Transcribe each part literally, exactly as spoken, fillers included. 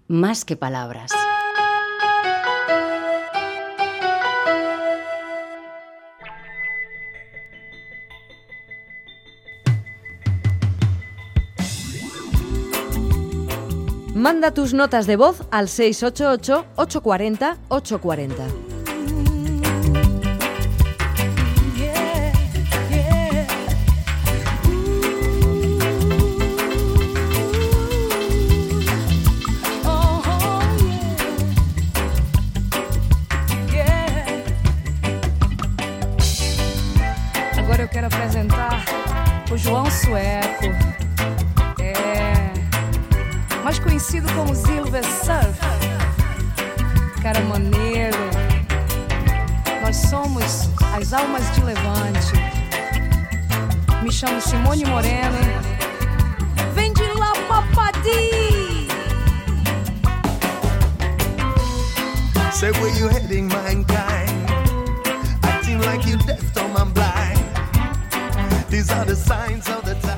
más que palabras. Manda tus notas de voz al seis ocho ocho, ocho cuatro cero, ocho cuatro cero. Agora eu quero apresentar o João Sueco, é mais conhecido como Silver Surf, cara maneiro. Nós somos as almas de Levante. Me chamo Simone Moreno. Vem de lá, papadi! Say where you heading, mankind? Acting like you deaf, dumb and blind. These are the signs of the times.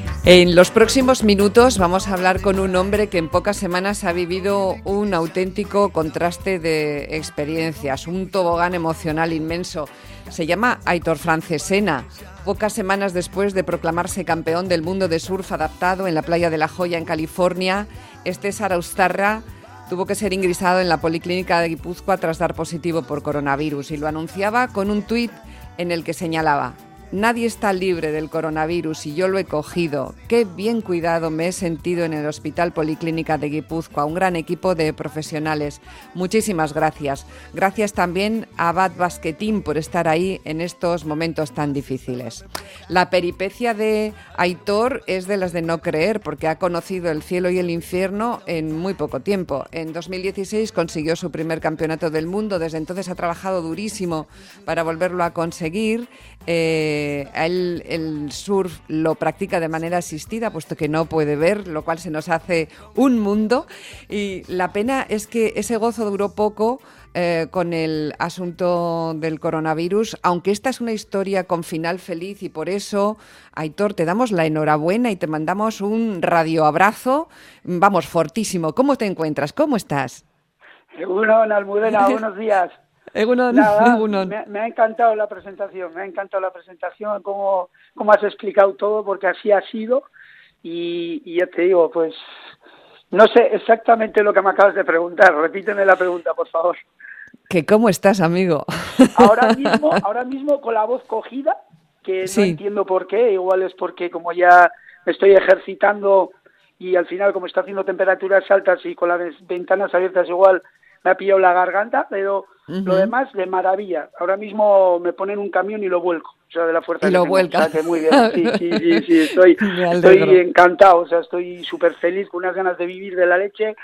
En los próximos minutos vamos a hablar con un hombre que en pocas semanas ha vivido un auténtico contraste de experiencias, un tobogán emocional inmenso. Se llama Aitor Francesena. Pocas semanas después de proclamarse campeón del mundo de surf adaptado en la playa de La Joya, en California, este Zarauztarra tuvo que ser ingresado en la Policlínica de Guipúzcoa tras dar positivo por coronavirus y lo anunciaba con un tuit en el que señalaba: nadie está libre del coronavirus y yo lo he cogido. Qué bien cuidado me he sentido en el Hospital Policlínica de Guipúzcoa, un gran equipo de profesionales. Muchísimas gracias. Gracias también a Bat Basquetín por estar ahí en estos momentos tan difíciles. La peripecia de Aitor es de las de no creer, porque ha conocido el cielo y el infierno en muy poco tiempo. En dos mil dieciséis consiguió su primer campeonato del mundo. Desde entonces ha trabajado durísimo para volverlo a conseguir. Eh, él el surf lo practica de manera asistida, puesto que no puede ver, lo cual se nos hace un mundo, y la pena es que ese gozo duró poco eh, con el asunto del coronavirus, aunque esta es una historia con final feliz, y por eso, Aitor, te damos la enhorabuena y te mandamos un radioabrazo, vamos, fortísimo. ¿Cómo te encuentras? ¿Cómo estás? Egunon, Almudena, buenos días. Egunon, Nada, Egunon. Me, me ha encantado la presentación, me ha encantado la presentación, cómo, cómo has explicado todo, porque así ha sido, y, y ya te digo, pues, no sé exactamente lo que me acabas de preguntar, repíteme la pregunta, por favor. ¿Que cómo estás, amigo? Ahora mismo, ahora mismo con la voz cogida, que Sí. no entiendo por qué, igual es porque como ya me estoy ejercitando y al final como está haciendo temperaturas altas y con las ventanas abiertas igual me ha pillado la garganta, pero Uh-huh. lo demás de maravilla. Ahora mismo me ponen un camión y lo vuelco, o sea, de la fuerza Y que lo tengo. vuelca. O sea, que muy bien, sí, sí, sí, sí, estoy, Me alegro. estoy encantado, o sea, estoy súper feliz, con unas ganas de vivir de la leche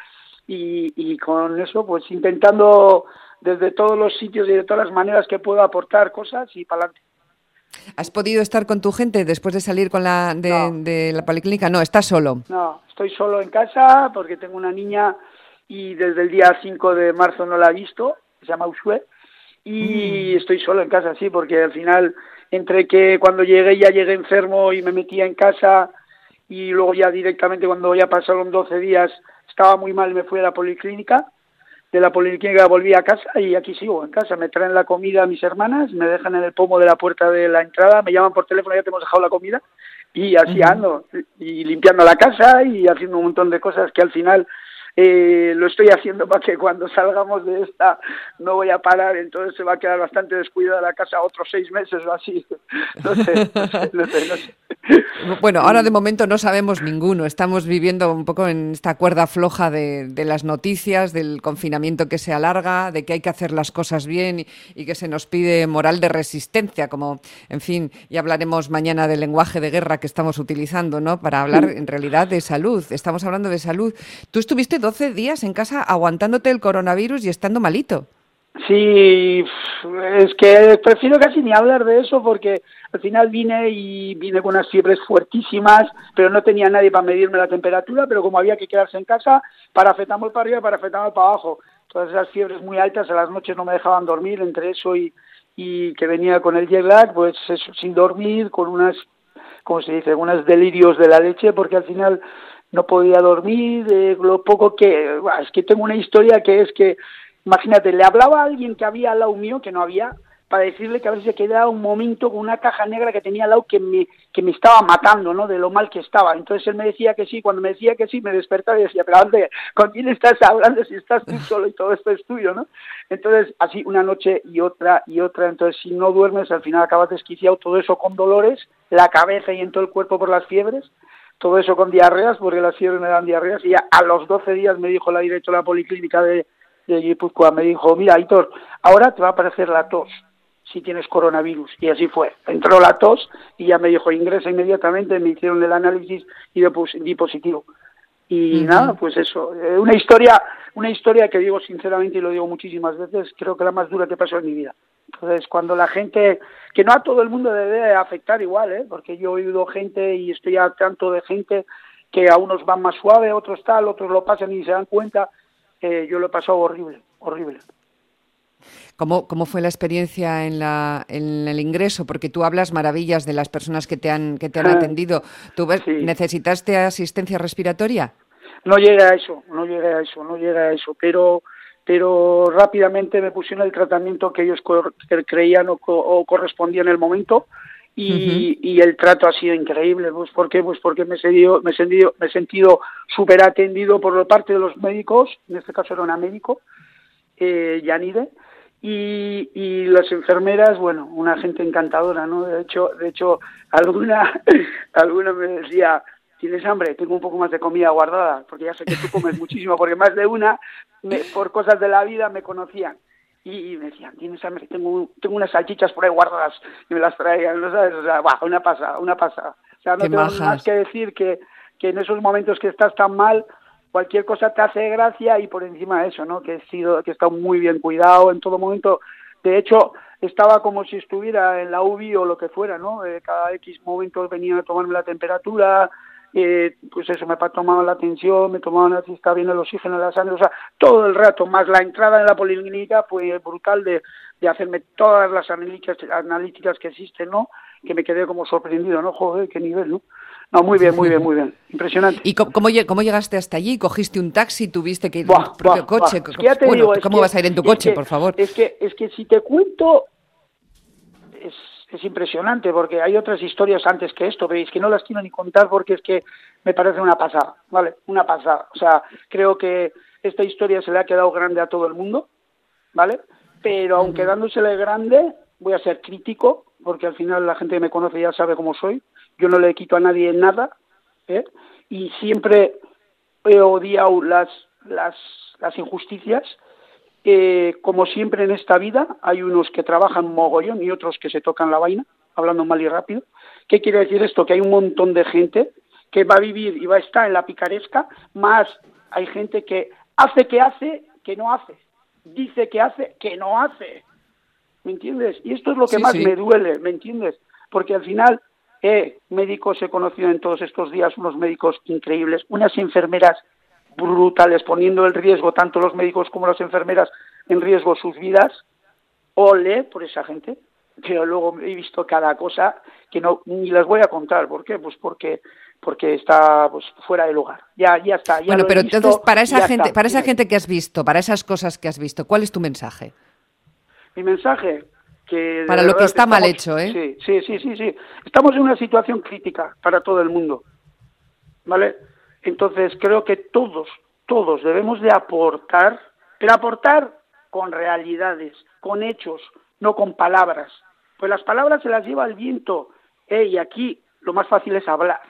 y, y con eso, pues intentando desde todos los sitios y de todas las maneras que puedo aportar cosas y para adelante. ¿Has podido estar con tu gente después de salir con la de, No. de la policlínica? No, estás solo. No, estoy solo en casa porque tengo una niña y desde el día cinco de marzo no la he visto, se llama Ushue, y mm. estoy solo en casa, sí, porque al final, entre que cuando llegué ya llegué enfermo y me metía en casa, y luego ya directamente cuando ya pasaron doce días estaba muy mal, me fui a la policlínica, de la policlínica volví a casa y aquí sigo en casa, me traen la comida a mis hermanas, me dejan en el pomo de la puerta de la entrada, me llaman por teléfono, ya te hemos dejado la comida, y así uh-huh. ando, y limpiando la casa y haciendo un montón de cosas que al final eh, lo estoy haciendo para que cuando salgamos de esta no voy a parar, entonces se va a quedar bastante descuidada la casa otros seis meses o así, no sé, no sé, no sé, no sé. Bueno, ahora de momento no sabemos ninguno, estamos viviendo un poco en esta cuerda floja de, de las noticias, del confinamiento que se alarga, de que hay que hacer las cosas bien y, y que se nos pide moral de resistencia, como, en fin, ya hablaremos mañana del lenguaje de guerra que estamos utilizando, ¿no?, para hablar en realidad de salud, estamos hablando de salud. Tú estuviste doce días en casa aguantándote el coronavirus y estando malito. Sí, es que prefiero casi ni hablar de eso porque al final vine y vine con unas fiebres fuertísimas, pero no tenía nadie para medirme la temperatura, pero como había que quedarse en casa, paracetamol para arriba y paracetamol para abajo. Todas esas fiebres muy altas a las noches no me dejaban dormir, entre eso y, y que venía con el jet lag, pues eso, sin dormir, con unas, ¿cómo se dice?, unos delirios de la leche, porque al final no podía dormir, eh, lo poco que... Bah, es que tengo una historia que es que, imagínate, le hablaba a alguien que había al lado mío, que no había, para decirle que a ver si se quedaba un momento con una caja negra que tenía al lado que me, que me estaba matando, ¿no?, de lo mal que estaba. Entonces él me decía que sí, cuando me decía que sí, me despertaba y decía, pero ¿dónde, ¿con quién estás hablando si estás tú solo y todo esto es tuyo, ¿no? Entonces, así una noche y otra y otra, entonces si no duermes, al final acabas desquiciado, todo eso con dolores, la cabeza y en todo el cuerpo por las fiebres, todo eso con diarreas, porque las fiebres me dan diarreas, y ya a los doce días me dijo la directora de la policlínica de, de Guipúzcoa, me dijo, mira, Aitor, ahora te va a aparecer la tos, si tienes coronavirus, y así fue. Entró la tos y ya me dijo, ingresa inmediatamente, me hicieron el análisis y di positivo. Y uh-huh. nada, pues eso, una historia, una historia que digo sinceramente y lo digo muchísimas veces, creo que la más dura que pasó en mi vida. Entonces, cuando la gente, que no a todo el mundo debe afectar igual, ¿eh? Porque yo he oído gente y estoy al tanto de gente que a unos van más suave, otros tal, otros lo pasan y se dan cuenta, eh, yo lo he pasado horrible, horrible. ¿Cómo, ¿Cómo fue la experiencia en, la, en el ingreso? Porque tú hablas maravillas de las personas que te han, que te han atendido. ¿Tú ves, sí. necesitaste asistencia respiratoria? No llegué a eso, no llegué a eso, no llegué a eso, pero pero rápidamente me pusieron el tratamiento que ellos co- creían o, co- o correspondía en el momento y, uh-huh. y el trato ha sido increíble. Pues ¿por qué? Pues porque me he sentido, me he sentido, me he sentido súper atendido por parte de los médicos, en este caso era una médico, eh, Yanide, y, y las enfermeras, bueno, una gente encantadora, ¿no? De hecho, de hecho, alguna, alguna me decía, ¿tienes hambre? Tengo un poco más de comida guardada, porque ya sé que tú comes muchísimo, porque más de una, me, por cosas de la vida, me conocían. Y, y me decían, ¿tienes hambre? Tengo, tengo unas salchichas por ahí guardadas, y me las traían, ¿no sabes? O sea, bah, una pasada, una pasada. O sea, no Qué tengo majas. más que decir que, que en esos momentos que estás tan mal, cualquier cosa te hace gracia y por encima de eso, ¿no? Que he sido, que he estado muy bien cuidado en todo momento. De hecho, estaba como si estuviera en la U B I o lo que fuera, ¿no? Eh, cada X momentos venían a tomarme la temperatura, eh, pues eso, me tomaban la tensión, me tomaban si está bien el oxígeno en la sangre, o sea, todo el rato, más la entrada en la policlínica fue brutal de, de hacerme todas las analíticas, analíticas que existen, ¿no? Que me quedé como sorprendido, ¿no? Joder, qué nivel, ¿no? No, muy bien, muy bien, muy bien. Impresionante. ¿Y cómo, cómo, cómo llegaste hasta allí? ¿Cogiste un taxi? ¿Tuviste que ir buah, en tu propio buah, coche? Buah. Es que ya te bueno, digo, es ¿cómo que, vas a ir en tu coche, que, por favor? Es que, es que si te cuento, es, es impresionante, porque hay otras historias antes que esto, pero es que no las quiero ni contar porque es que me parece una pasada, ¿vale? Una pasada. O sea, creo que esta historia se le ha quedado grande a todo el mundo, ¿vale? Pero aun uh-huh. quedándosele grande, voy a ser crítico, porque al final la gente que me conoce ya sabe cómo soy. Yo no le quito a nadie nada, ¿eh? Y siempre he odiado las, las, las injusticias. Eh, como siempre en esta vida, hay unos que trabajan mogollón y otros que se tocan la vaina, hablando mal y rápido. ¿Qué quiere decir esto? Que hay un montón de gente que va a vivir y va a estar en la picaresca, más hay gente que hace que hace, que no hace. Dice que hace, que no hace. ¿Me entiendes? Y esto es lo que sí, más sí. me duele, ¿me entiendes? Porque al final, eh, médicos he conocido en todos estos días, unos médicos increíbles, unas enfermeras brutales, poniendo en riesgo tanto los médicos como las enfermeras en riesgo sus vidas. Ole por esa gente. Pero luego he visto cada cosa que no ni las voy a contar. ¿Por qué? Pues porque porque está pues fuera de lugar. Ya ya está. Ya bueno, pero visto, entonces para esa gente, está. para esa gente que has visto, para esas cosas que has visto, ¿cuál es tu mensaje? Mi mensaje que para lo que está estamos, mal hecho, ¿eh? Sí, sí, sí, sí, sí. Estamos en una situación crítica para todo el mundo, ¿vale? Entonces creo que todos, todos debemos de aportar, pero aportar con realidades, con hechos, no con palabras. Pues las palabras se las lleva el viento, ¿eh? Y aquí lo más fácil es hablar.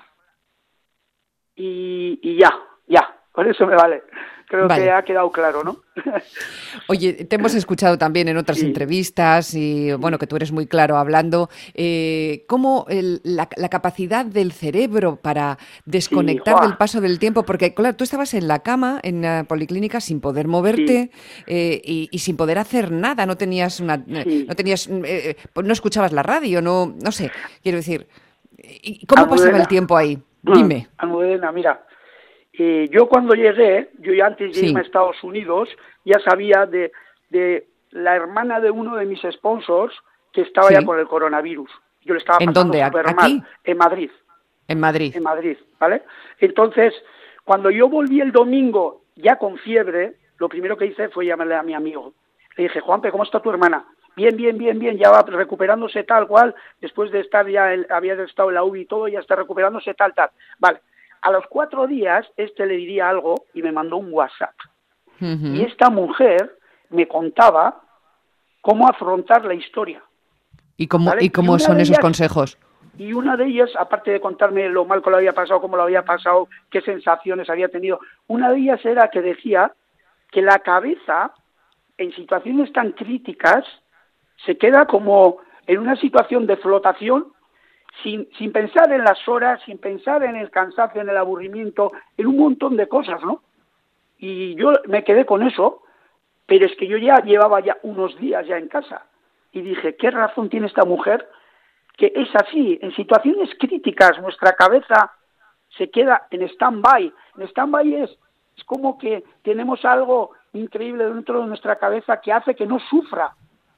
Y, y ya, ya, con eso me vale. Creo vale. que ha quedado claro, ¿no? Oye, te hemos escuchado también en otras sí. entrevistas y, bueno, que tú eres muy claro hablando. Eh, ¿Cómo el, la, la capacidad del cerebro para desconectar sí, del paso del tiempo? Porque, claro, tú estabas en la cama, en la policlínica, sin poder moverte sí. eh, y, y sin poder hacer nada. No tenías una, sí. no tenías, eh, no escuchabas la radio, no, no sé. Quiero decir, ¿cómo Almudena. pasaba el tiempo ahí? Dime. Almudena, mira. Eh, yo cuando llegué, yo ya antes de sí. irme a Estados Unidos, ya sabía de, de la hermana de uno de mis sponsors que estaba sí. ya con el coronavirus. Yo le estaba pasando ¿En dónde? súper ¿Aquí? mal. En Madrid. En Madrid. En Madrid, ¿vale? Entonces, Cuando yo volví el domingo, ya con fiebre, lo primero que hice fue llamarle a mi amigo. Le dije, Juanpe, ¿cómo está tu hermana? Bien, bien, bien, bien, ya va recuperándose tal cual, después de estar ya, el, había estado en la U B I y todo, ya está recuperándose tal, tal. Vale, a los cuatro días, este le diría algo y me mandó un WhatsApp. Uh-huh. Y esta mujer me contaba cómo afrontar la historia. ¿Y cómo, ¿vale? ¿y cómo y son esos ellas, consejos? Y una de ellas, aparte de contarme lo mal que lo había pasado, cómo lo había pasado, qué sensaciones había tenido, una de ellas era que decía que la cabeza, en situaciones tan críticas, se queda como en una situación de flotación, sin, sin pensar en las horas, sin pensar en el cansancio, en el aburrimiento, en un montón de cosas, ¿no? Y yo me quedé con eso, pero es que yo ya llevaba ya unos días ya en casa, y dije, ¿qué razón tiene esta mujer? Que es así, en situaciones críticas nuestra cabeza se queda en stand-by. En stand-by es, es como que tenemos algo increíble dentro de nuestra cabeza que hace que no sufra.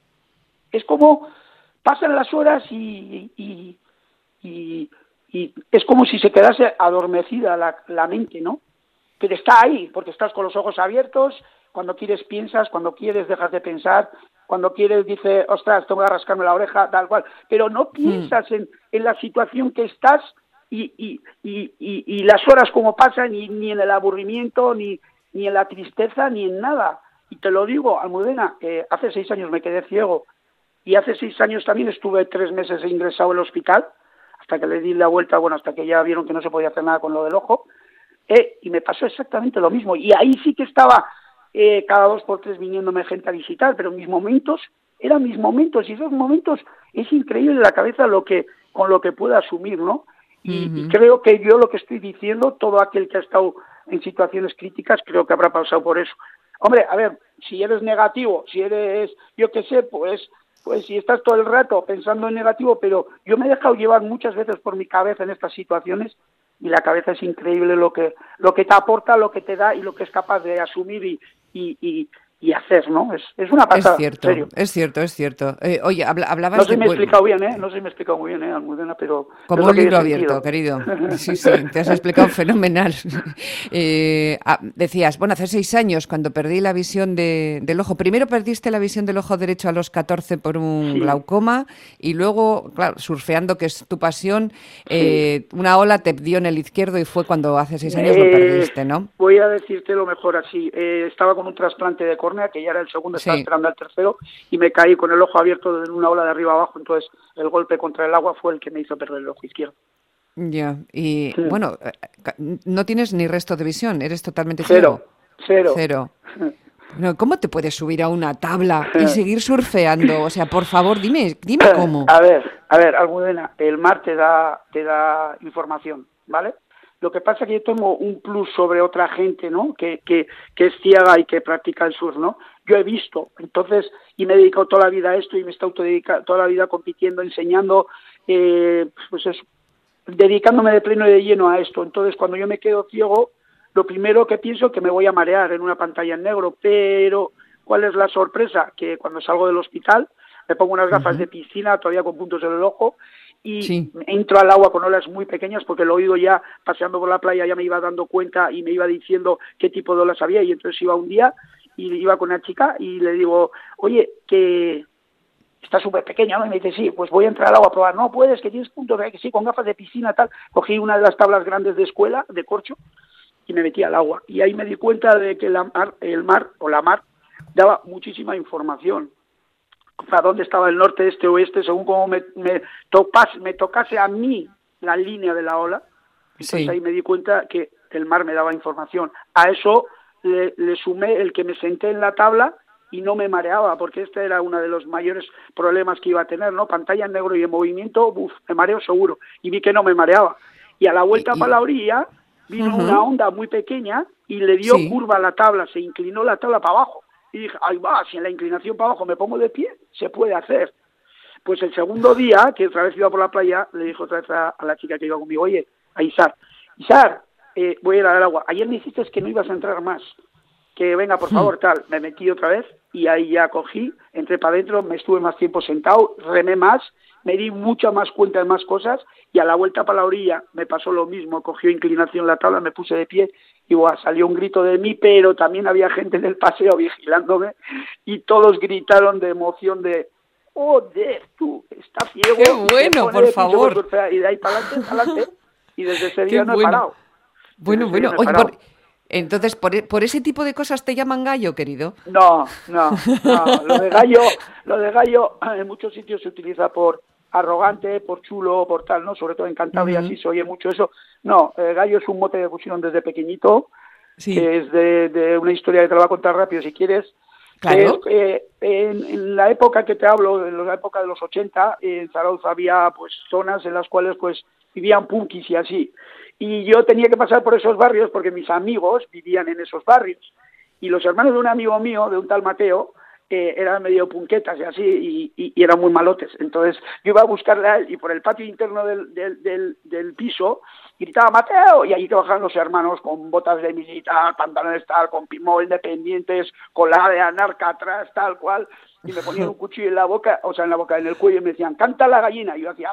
Es como pasan las horas y, y, y, y es como si se quedase adormecida la, la mente, ¿no? Pero está ahí, porque estás con los ojos abiertos, cuando quieres piensas, cuando quieres dejas de pensar, cuando quieres dices, ostras, tengo que rascarme la oreja, tal cual, pero no piensas mm. en, en la situación que estás y, y, y, y, y las horas como pasan, ni, ni en el aburrimiento, ni, ni en la tristeza, ni en nada. Y te lo digo, Almudena, eh, hace seis años me quedé ciego, y hace seis años también estuve tres meses ingresado en el hospital, hasta que le di la vuelta, bueno, hasta que ya vieron que no se podía hacer nada con lo del ojo, eh, y me pasó exactamente lo mismo. Y ahí sí que estaba eh, cada dos por tres viniéndome gente a visitar, pero mis momentos eran mis momentos, y esos momentos es increíble la cabeza lo que con lo que puede asumir, ¿no? Y, uh-huh. y creo que yo lo que estoy diciendo, todo aquel que ha estado en situaciones críticas, creo que habrá pasado por eso. Hombre, a ver, si eres negativo, si eres, yo qué sé, pues... Pues si estás todo el rato pensando en negativo, pero yo me he dejado llevar muchas veces por mi cabeza en estas situaciones y la cabeza es increíble lo que lo que te aporta, lo que te da y lo que es capaz de asumir y, y, y, y hacer, ¿no? Es, es una pasada, es cierto, en serio. Es cierto, es cierto. Eh, oye, habla, hablabas No sé si de... me he explicado bien, ¿eh? No sé si me he explicado muy bien, ¿eh, Almudena? Pero... Como un libro abierto, querido. Sí, sí, te has explicado fenomenal. Eh, ah, decías, bueno, hace seis años, cuando perdí la visión de, del ojo, primero perdiste la visión del ojo derecho a los catorce por un sí. glaucoma y luego, claro, surfeando, que es tu pasión, eh, sí. una ola te dio en el izquierdo y fue cuando hace seis años eh, lo perdiste, ¿no? Voy a decirte lo mejor así. Eh, estaba con un trasplante de córnea, que ya era el segundo, estaba sí. esperando al tercero, y me caí con el ojo abierto en una ola de arriba abajo, entonces el golpe contra el agua fue el que me hizo perder el ojo izquierdo. Ya, y sí. bueno, no tienes ni resto de visión, eres totalmente ciego. Cero, cero. Cero. No, ¿cómo te puedes subir a una tabla y seguir surfeando? O sea, por favor, dime, dime cómo. A ver, a ver, Almudena, el mar te da, te da información, ¿vale? Lo que pasa es que yo tengo un plus sobre otra gente, ¿no? Que, que, que es ciega y que practica el surf, ¿no? Yo he visto, entonces, y me he dedicado toda la vida a esto y me he estado dedicando toda la vida compitiendo, enseñando, eh, pues eso, dedicándome de pleno y de lleno a esto. Entonces, cuando yo me quedo ciego, lo primero que pienso es que me voy a marear en una pantalla en negro, pero ¿cuál es la sorpresa? Que cuando salgo del hospital me pongo unas gafas uh-huh. de piscina, todavía con puntos en el ojo, y sí. entro al agua con olas muy pequeñas porque el oído ya, paseando por la playa, ya me iba dando cuenta y me iba diciendo qué tipo de olas había, y entonces iba un día y iba con una chica y le digo, oye, que está súper pequeña, ¿no? Y me dice, sí, pues voy a entrar al agua a probar. No puedes, que tienes puntos, que sí, con gafas de piscina, tal. Cogí una de las tablas grandes de escuela, de corcho, y me metí al agua. Y ahí me di cuenta de que la mar, el mar, o la mar, daba muchísima información. A dónde estaba el norte, este, oeste, según cómo me, me, topase, me tocase a mí la línea de la ola. Entonces sí. ahí me di cuenta que el mar me daba información. A eso le, le sumé el que me senté en la tabla y no me mareaba, porque este era uno de los mayores problemas que iba a tener, ¿no? Pantalla en negro y en movimiento, uf, me mareo seguro. Y vi que no me mareaba. Y a la vuelta y, y... para la orilla vino uh-huh. una onda muy pequeña y le dio sí. curva a la tabla, se inclinó la tabla para abajo. Y dije, ahí va, si en la inclinación para abajo me pongo de pie, se puede hacer. Pues el segundo día, que otra vez iba por la playa, le dijo otra vez a, a la chica que iba conmigo, oye, a Isar, Isar, eh, voy a ir al agua. Ayer me dijiste que no ibas a entrar más, que venga, por favor, tal. Me metí otra vez y ahí ya cogí, entré para adentro, me estuve más tiempo sentado, remé más, me di mucha más cuenta de más cosas y a la vuelta para la orilla me pasó lo mismo, cogió inclinación la tabla, me puse de pie y bueno, salió un grito de mí, pero también había gente en el paseo vigilándome y todos gritaron de emoción de ¡joder, tú! Está ciego. ¡Qué bueno, por favor! Piso, y de ahí para adelante, para adelante, y desde ese día Qué no bueno. he parado. Bueno, Desde bueno. ese día no he Oye, parado. por, entonces, por, ¿por ese tipo de cosas te llaman gallo, querido? No, no, no. Lo de gallo, lo de gallo en muchos sitios se utiliza por arrogante, por chulo, por tal, ¿no? Sobre todo en Cantabria Uh-huh. sí se oye mucho eso. No, eh, gallo es un mote que pusieron desde pequeñito, Sí. que es de, de una historia que te la voy a contar rápido si quieres. Claro. Eh, eh, en, en la época que te hablo, en la época de los ochenta, en Zarauz había pues zonas en las cuales pues vivían punkis y así. Y yo tenía que pasar por esos barrios porque mis amigos vivían en esos barrios. Y los hermanos de un amigo mío, de un tal Mateo, eh, eran medio punquetas y así, y, y, y eran muy malotes. Entonces yo iba a buscarle a él y por el patio interno del, del, del, del piso gritaba Mateo, y ahí trabajaban los hermanos con botas de militar, pantalones tal, con pimol, independientes, con la de anarca atrás, tal cual, y me ponían un cuchillo en la boca, o sea, en la boca, en el cuello, y me decían, canta la gallina, y yo hacía...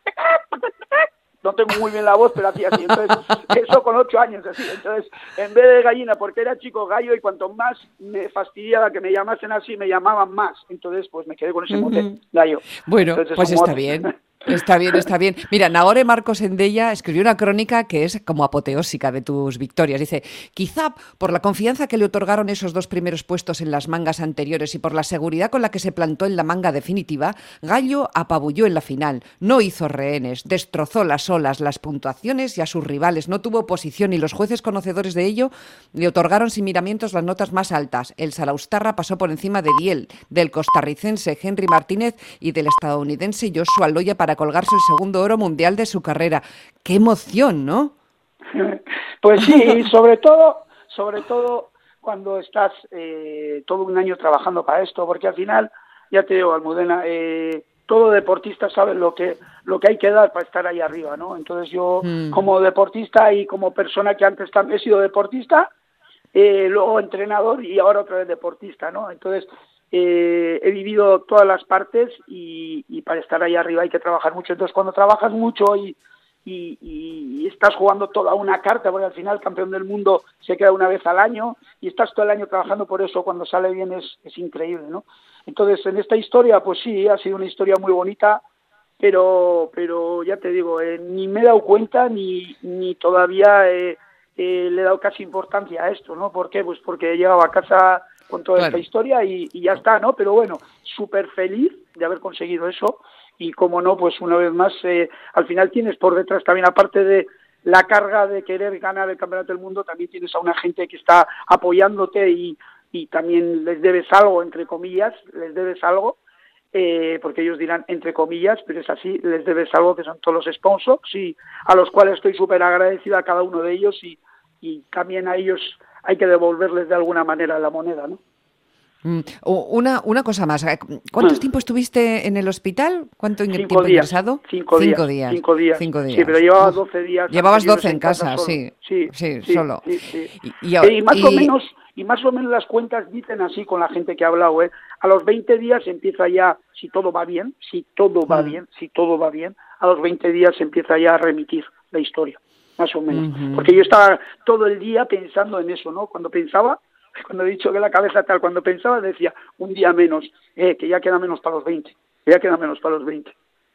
No tengo muy bien la voz, pero hacía así. Entonces, eso con ocho años, así. Entonces, en vez de gallina, porque era chico, gallo, y cuanto más me fastidiaba que me llamasen así, me llamaban más. Entonces, pues me quedé con ese mote, Uh-huh. gallo. Bueno, Entonces, pues es un está mote. bien. Está bien, está bien. Mira, Nagore Marcos Endella escribió una crónica que es como apoteósica de tus victorias. Dice, quizá por la confianza que le otorgaron esos dos primeros puestos en las mangas anteriores y por la seguridad con la que se plantó en la manga definitiva, Gallo apabulló en la final, no hizo rehenes, destrozó las olas, las puntuaciones y a sus rivales, no tuvo oposición y los jueces conocedores de ello le otorgaron sin miramientos las notas más altas. El Salaustarra pasó por encima de Diel, del costarricense Henry Martínez y del estadounidense Joshua Loya para colgarse el segundo oro mundial de su carrera. ¡Qué emoción!, ¿no? Pues sí, sobre todo, sobre todo cuando estás eh, todo un año trabajando para esto, porque al final, ya te digo, Almudena, eh, todo deportista sabe lo que lo que hay que dar para estar ahí arriba, ¿no? Entonces yo, mm. como deportista y como persona que antes he sido deportista, eh, luego entrenador y ahora otra vez deportista, ¿no? Entonces Eh, he vivido todas las partes y, y para estar ahí arriba hay que trabajar mucho. Entonces cuando trabajas mucho y, y, y estás jugando toda una carta, porque al final el campeón del mundo se queda una vez al año y estás todo el año trabajando por eso, cuando sale bien es, es increíble, ¿no? Entonces en esta historia, pues sí, ha sido una historia muy bonita, pero pero ya te digo, eh, ni me he dado cuenta ni, ni todavía eh, eh, le he dado casi importancia a esto, ¿no? ¿Por qué? Pues porque he llegado a casa con toda claro. esta historia y, y ya está, ¿no? Pero bueno, súper feliz de haber conseguido eso y como no, pues una vez más, eh, al final tienes por detrás también, aparte de la carga de querer ganar el Campeonato del Mundo, también tienes a una gente que está apoyándote y, y también les debes algo, entre comillas, les debes algo, eh, porque ellos dirán entre comillas, pero es así, les debes algo, que son todos los sponsors, y a los cuales estoy súper agradecido a cada uno de ellos y, y también a ellos hay que devolverles de alguna manera la moneda, ¿no? Mm, una, una cosa más. ¿Cuánto tiempo estuviste en el hospital? ¿Cuánto cinco tiempo días, ingresado? Cinco, cinco días, días. Cinco días. Cinco días. Sí, pero llevaba doce días. Llevabas doce en casa, casa sí, sí. Sí, sí, solo. Sí, sí. Y, y, y, más y... o menos, y más o menos las cuentas dicen así con la gente que ha hablado, ¿eh? A los veinte días empieza ya, si todo va bien, si todo va mm. bien, si todo va bien, a los veinte días empieza ya a remitir la historia, más o menos. Uh-huh. Porque yo estaba todo el día pensando en eso, ¿no? Cuando pensaba, cuando he dicho que la cabeza tal, cuando pensaba decía, un día menos, eh, que ya queda menos para los veinte, que ya queda menos para los veinte.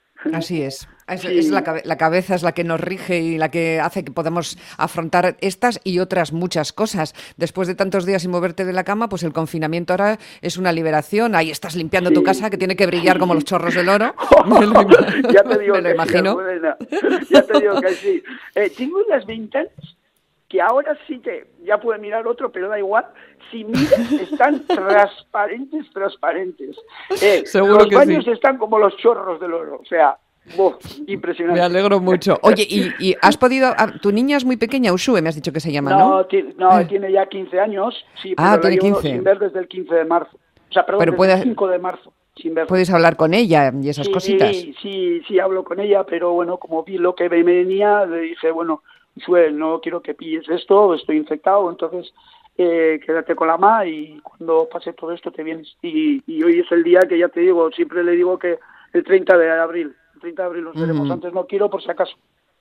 Así es, es, sí. es la, la cabeza es la que nos rige y la que hace que podamos afrontar estas y otras muchas cosas. Después de tantos días sin moverte de la cama, pues el confinamiento ahora es una liberación. Ahí estás limpiando sí. tu casa, que tiene que brillar como los chorros del oro. me lo, ya te digo me lo que imagino. Sí, ya te digo que sí. Eh, tengo las ventanas que ahora sí que ya puede mirar otro, pero da igual. Si miras, están transparentes, transparentes. Eh, Seguro los que baños sí. están como los chorros del oro. O sea, oh, impresionante. Me alegro mucho. Oye, ¿y, y has podido...? Tu niña es muy pequeña, Ushue, me has dicho que se llama, ¿no? No, tiene, no, tiene ya quince años. Sí, pero ah, la tiene llevo quince. sin ver desde el quince de marzo. O sea, perdón, pero desde puede... el cinco de marzo. Sin verla. Puedes hablar con ella y esas sí, cositas. Sí, sí, sí, hablo con ella, pero bueno, como vi lo que me venía, le dije, bueno, Ushue, no quiero que pilles esto, estoy infectado, entonces eh, quédate con la mamá y cuando pase todo esto te vienes. Y, y hoy es el día que ya te digo, siempre le digo que el treinta de abril, el treinta de abril nos veremos, mm. antes no quiero por si acaso.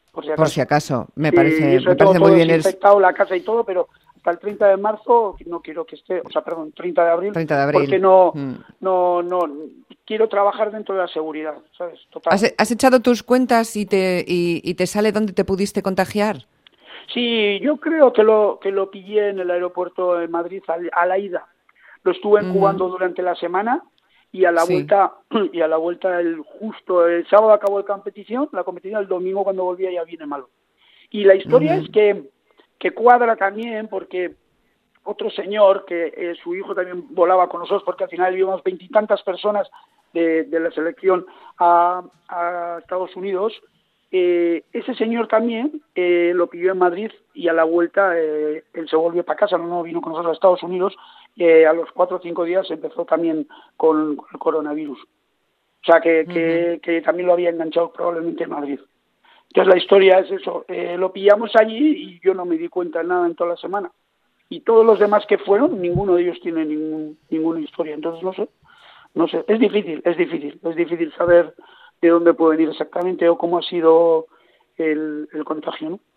por si acaso. Por si acaso, me Sí, parece, eso me todo, parece muy todo bien. desinfectado, la casa y todo, pero hasta el treinta de marzo no quiero que esté, o sea, perdón, treinta de abril, treinta de abril. porque no, Mm. no, no, quiero trabajar dentro de la seguridad, ¿sabes? Total. ¿Has, has echado tus cuentas y te, y, y te sale dónde te pudiste contagiar? Sí, yo creo que lo que lo pillé en el aeropuerto de Madrid a, a la ida. Lo estuve incubando uh-huh. durante la semana y a la sí. vuelta y a la vuelta el justo el sábado acabó la competición, la competición el domingo cuando volvía ya viene malo. Y la historia uh-huh. es que que cuadra también porque otro señor que eh, su hijo también volaba con nosotros porque al final íbamos veintitantas personas de, de la selección a, a Estados Unidos. Eh, ese señor también eh, lo pilló en Madrid y a la vuelta eh, él se volvió para casa, no, no vino con nosotros a Estados Unidos, eh, a los cuatro o cinco días empezó también con, con el coronavirus. O sea que, uh-huh. que, que también lo había enganchado probablemente en Madrid. Entonces la historia es eso, eh, lo pillamos allí y yo no me di cuenta de nada en toda la semana. Y todos los demás que fueron, ninguno de ellos tiene ningún, ninguna historia. Entonces no sé, no sé, es difícil, es difícil, es difícil saber de dónde puede venir exactamente o cómo ha sido el, el contagio, ¿no?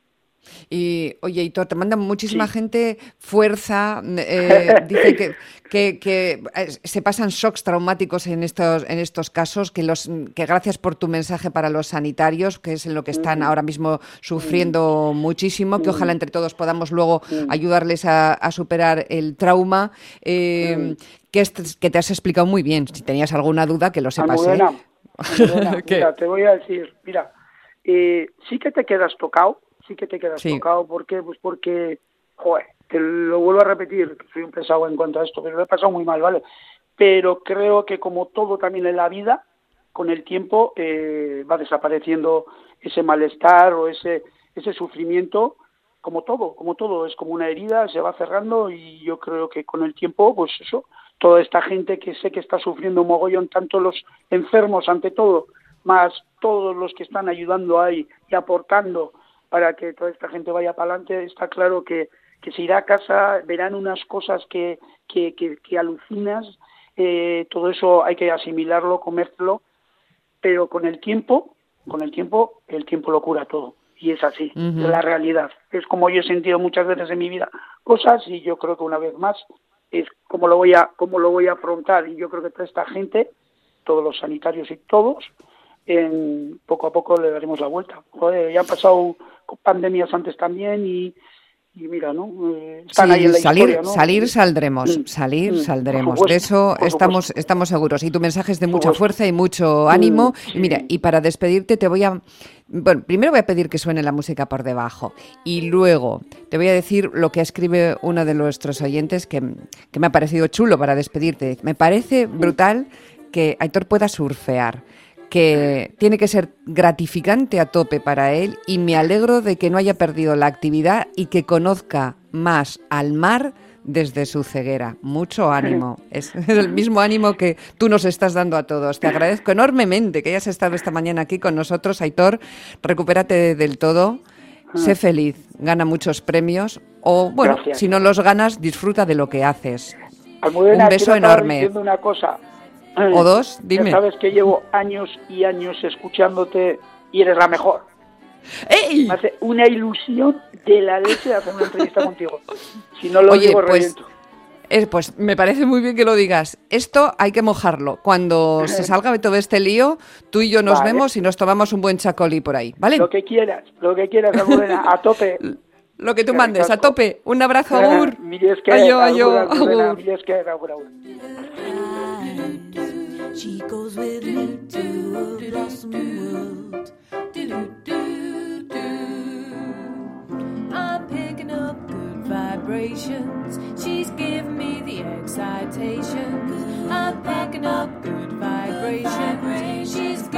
Y, oye, Aitor, te manda muchísima sí. gente fuerza, eh, dice que, que, que se pasan shocks traumáticos en estos en estos casos, que los que gracias por tu mensaje para los sanitarios, que es en lo que están mm. ahora mismo sufriendo mm. muchísimo, que ojalá entre todos podamos luego mm. ayudarles a, a superar el trauma, eh, mm. que, est- que te has explicado muy bien. Si tenías alguna duda, que lo sepas. ¿eh? Mira, te voy a decir, mira, eh, sí que te quedas tocado, sí que te quedas sí. tocado, ¿por qué? Pues porque, joder, te lo vuelvo a repetir, que soy un pesado en cuanto a esto, pero lo he pasado muy mal, ¿vale? Pero creo que como todo también en la vida, con el tiempo eh, va desapareciendo ese malestar o ese ese sufrimiento, como todo, como todo, es como una herida, se va cerrando y yo creo que con el tiempo, pues eso, toda esta gente que sé que está sufriendo mogollón, tanto los enfermos ante todo, más todos los que están ayudando ahí y aportando para que toda esta gente vaya para adelante, está claro que, que se irá a casa, verán unas cosas que, que, que, que alucinas, eh, todo eso hay que asimilarlo, comértelo, pero con el tiempo, con el tiempo, el tiempo lo cura todo. Y es así, uh-huh. es la realidad. Es como yo he sentido muchas veces en mi vida cosas y yo creo que una vez más es como lo voy a, cómo lo voy a afrontar. Y yo creo que toda esta gente, todos los sanitarios y todos, en, poco a poco le daremos la vuelta. Joder, ya han pasado pandemias antes también y, y mira, ¿no? Eh, están sí, ahí en la salir, historia, ¿no? Salir saldremos, mm, salir mm, saldremos. Supuesto, de eso estamos estamos seguros. Y tu mensaje es de mucha fuerza y mucho ánimo. Mm, sí. Y mira, y para despedirte te voy a... Bueno, primero voy a pedir que suene la música por debajo y luego te voy a decir lo que escribe uno de nuestros oyentes que, que me ha parecido chulo para despedirte. Me parece brutal que Aitor pueda surfear, que tiene que ser gratificante a tope para él y me alegro de que no haya perdido la actividad y que conozca más al mar desde su ceguera. Mucho ánimo. Es, es el mismo ánimo que tú nos estás dando a todos. Te agradezco enormemente que hayas estado esta mañana aquí con nosotros, Aitor. Recupérate del todo. Sé feliz. Gana muchos premios. O, bueno, Gracias. Si no los ganas, disfruta de lo que haces. Almudena, un beso enorme. Una cosa. O dos, dime. Ya sabes que llevo años y años escuchándote y eres la mejor. ¡Ey! Me hace una ilusión de la leche hacer una entrevista contigo. Si no lo Oye, digo, pues, reviento. Eh, pues me parece muy bien que lo digas. Esto hay que mojarlo. Cuando se salga de todo este lío, tú y yo nos vale. vemos y nos tomamos un buen chacolí por ahí, ¿vale? Lo que quieras, lo que quieras, Almudena, a tope. Lo que tú mandes, a tope. Un abrazo, agur. Ayo, ayo, agur. She goes with me to a blossoming world. Do-do-do-do. I'm picking up good vibrations. She's giving me the excitation. I'm picking up good vibrations. She's